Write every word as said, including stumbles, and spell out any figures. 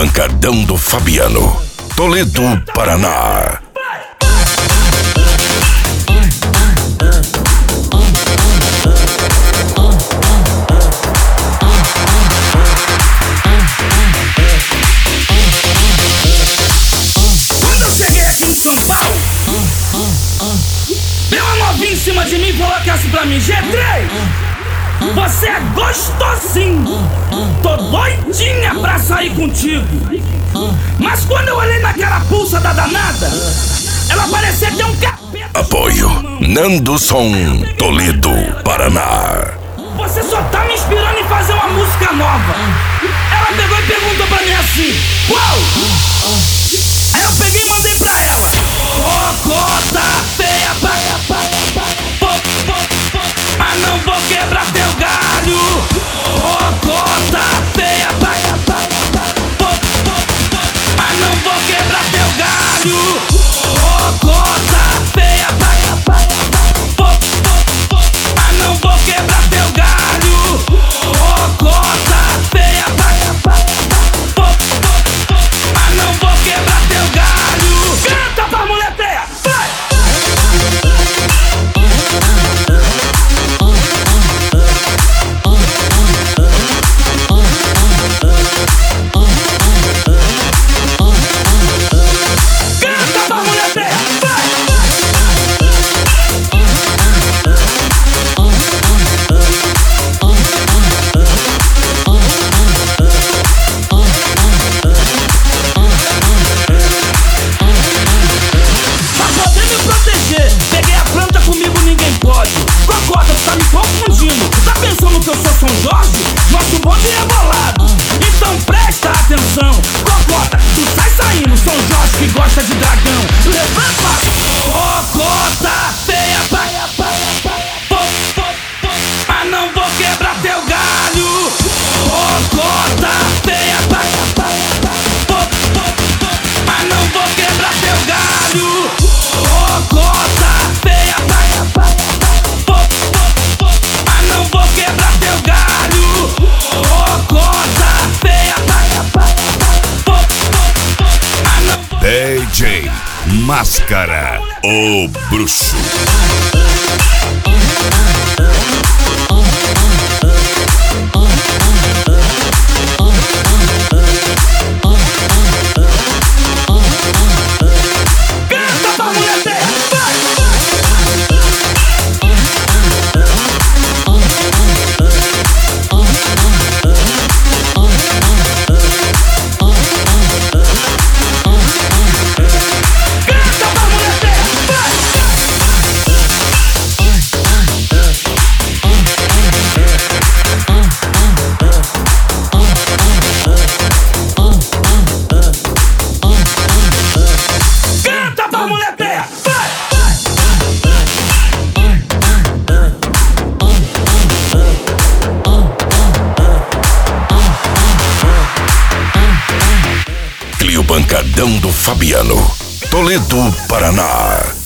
Pancadão do Fabiano, Toledo, Paraná. Quando eu cheguei aqui em São Paulo, veio uma novinha em cima de mim e falou que assim pra mim: G três, você é gostosinho, tô doidinha pra sair contigo. Mas quando eu olhei naquela pulsa da danada, ela parecia ter um capeta. Apoio Nando Som, Toledo, Paraná. Você só tá me inspirando em fazer uma música nova. Ela pegou e perguntou pra mim assim: qual? Aí eu peguei e mandei pra ela: Cocota feia pra mas não vou quebrar teu galho. Cocota feia pra mas não vou quebrar teu galho. Cocota feia pra mas não vou quebrar teu galho. Cocota feia pra mas não vou quebrar teu galho. Canta pra mulher feia, vai! Que eu sou São Jorge, nosso bonde é bolado. Então presta atenção, Cocota, tu sai saindo, São Jorge que gosta de dragão. Levanta, Cocota feia pra mas não vou quebrar teu galho. Cocota feia pra mas não vou quebrar teu galho. Cocota feia pra mas não vou quebrar teu galho. Cocota feia mas não vou... D J Máscara, o bruxo. Pancadão do Fabiano, Toledo, Paraná.